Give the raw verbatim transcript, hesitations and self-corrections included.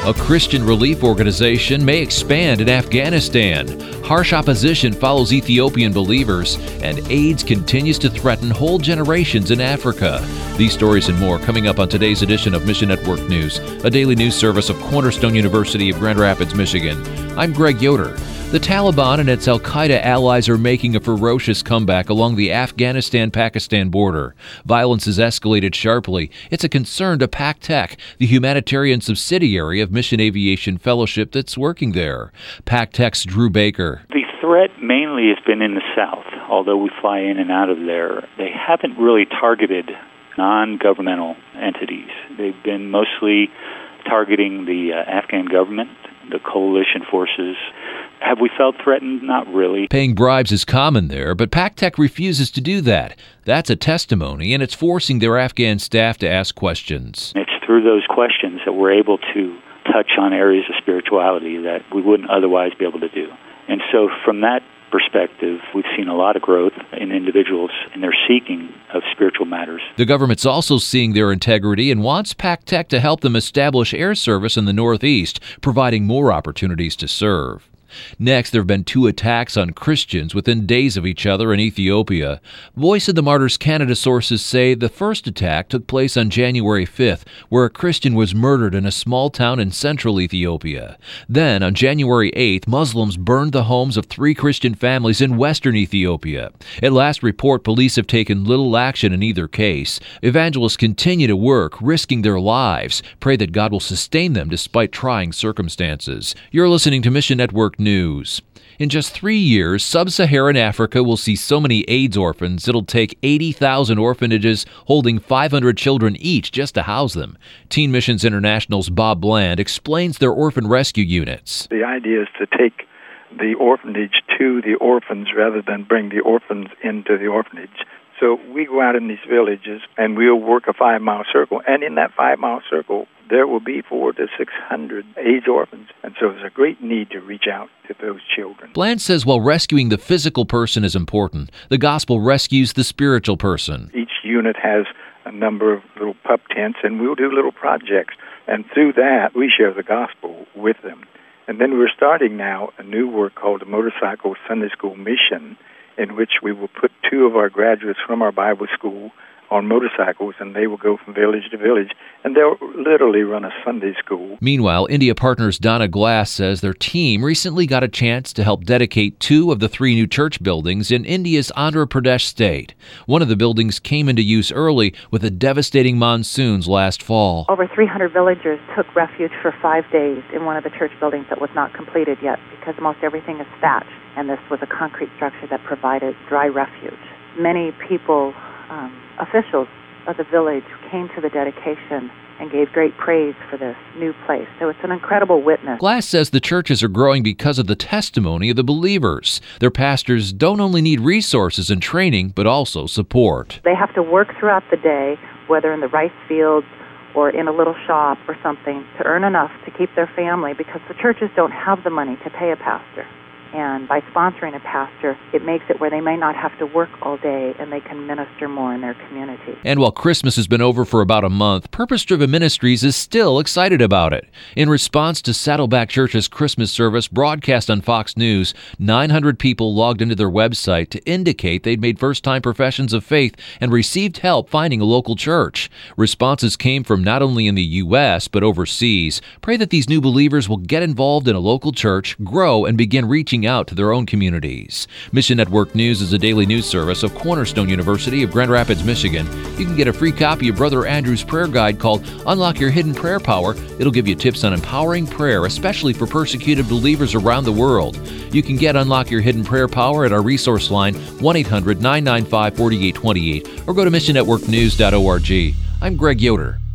A Christian relief organization may expand in Afghanistan. Harsh opposition follows Ethiopian believers, and AIDS continues to threaten whole generations in Africa. These stories and more coming up on today's edition of Mission Network News, a daily news service of Cornerstone University of Grand Rapids, Michigan. I'm Greg Yoder. The Taliban and its al-Qaeda allies are making a ferocious comeback along the Afghanistan-Pakistan border. Violence has escalated sharply. It's a concern to PacTech, the humanitarian subsidiary of Mission Aviation Fellowship that's working there. PacTech's Drew Baker. The threat mainly has been in the south. Although we fly in and out of there, they haven't really targeted non-governmental entities. They've been mostly targeting the uh, Afghan government, the coalition forces. Have we felt threatened? Not really. Paying bribes is common there, but PacTech refuses to do that. That's a testimony, and it's forcing their Afghan staff to ask questions. It's through those questions that we're able to touch on areas of spirituality that we wouldn't otherwise be able to do. And so from that perspective, we've seen a lot of growth in individuals in their seeking of spiritual matters. The government's also seeing their integrity and wants PacTech to help them establish air service in the Northeast, providing more opportunities to serve. Next, there have been two attacks on Christians within days of each other in Ethiopia. Voice of the Martyrs Canada sources say the first attack took place on January fifth, where a Christian was murdered in a small town in central Ethiopia. Then, on January eighth, Muslims burned the homes of three Christian families in western Ethiopia. At last report, police have taken little action in either case. Evangelists continue to work, risking their lives. Pray that God will sustain them despite trying circumstances. You're listening to Mission Network News. In just three years, sub-Saharan Africa will see so many AIDS orphans it'll take eighty thousand orphanages holding five hundred children each just to house them. Teen Missions International's Bob Bland explains their orphan rescue units. The idea is to take the orphanage to the orphans rather than bring the orphans into the orphanage. So we go out in these villages and we'll work a five-mile circle, and in that five-mile circle, there will be four to six hundred AIDS orphans, and so there's a great need to reach out to those children. Bland says while rescuing the physical person is important, the gospel rescues the spiritual person. Each unit has a number of little pup tents, and we'll do little projects, and through that, we share the gospel with them. And then we're starting now a new work called the Motorcycle Sunday School Mission, in which we will put two of our graduates from our Bible school on motorcycles, and they will go from village to village, and they'll literally run a Sunday school. Meanwhile, India Partners Donna Glass says their team recently got a chance to help dedicate two of the three new church buildings in India's Andhra Pradesh state. One of the buildings came into use early with the devastating monsoons last fall. Over three hundred villagers took refuge for five days in one of the church buildings that was not completed yet because most everything is thatched, and this was a concrete structure that provided dry refuge. Many people Um, officials of the village came to the dedication and gave great praise for this new place. So it's an incredible witness. Glass says the churches are growing because of the testimony of the believers. Their pastors don't only need resources and training, but also support. They have to work throughout the day, whether in the rice fields or in a little shop or something, to earn enough to keep their family, because the churches don't have the money to pay a pastor. And by sponsoring a pastor, it makes it where they may not have to work all day and they can minister more in their community. And while Christmas has been over for about a month, Purpose Driven Ministries is still excited about it. In response to Saddleback Church's Christmas service broadcast on Fox News, nine hundred people logged into their website to indicate they'd made first-time professions of faith and received help finding a local church. Responses came from not only in the U S, but overseas. Pray that these new believers will get involved in a local church, grow, and begin reaching out to their own communities. Mission Network News is a daily news service of Cornerstone University of Grand Rapids, Michigan. You can get a free copy of Brother Andrew's prayer guide called Unlock Your Hidden Prayer Power. It'll give you tips on empowering prayer, especially for persecuted believers around the world. You can get Unlock Your Hidden Prayer Power at our resource line, one eight hundred nine nine five four eight two eight, or go to mission network news dot org. I'm Greg Yoder.